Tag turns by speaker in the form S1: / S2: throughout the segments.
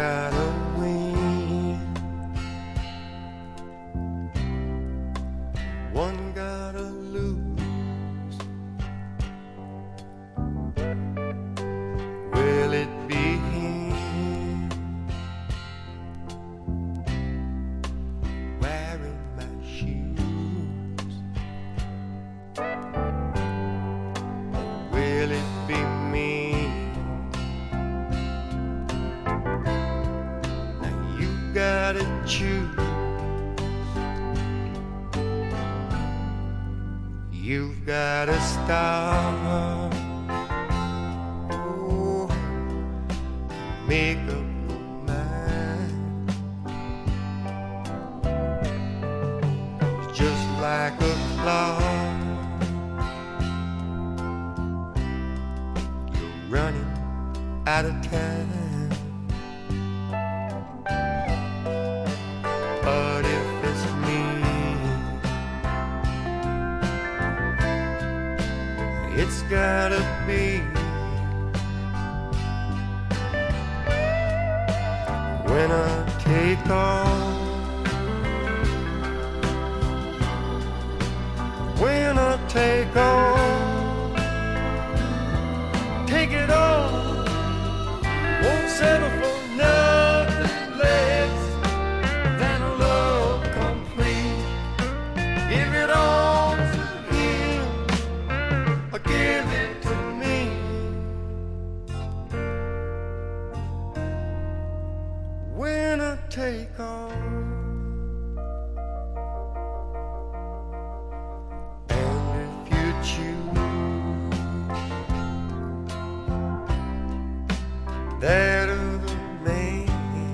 S1: gotta win, one gotta lose. Will it be him wearing my shoes? Will it be me? Gotta choose. You've gotta start. Oh, make up your mind. Just like a clock, you're running out of time. But if it's me, it's gotta be. When I take off, when I take off, take it all, won't settle for nothing less. Give it all to him, or give it to me. When I take off, and if you choose that other man,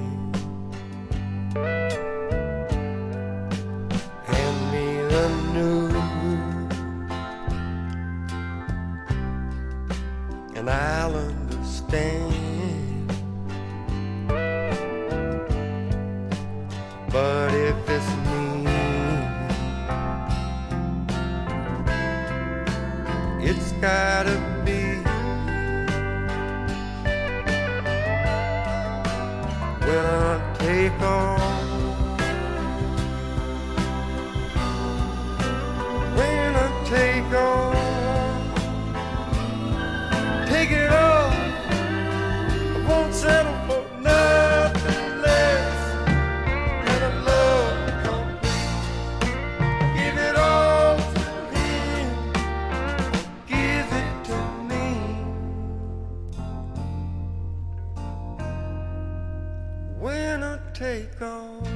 S1: and I'll understand. But if it's me, it's gotta be. When I take off, when I take off, take it all, I won't settle for nothing less than a love complete. Give it all to him, give it to me. When I take off.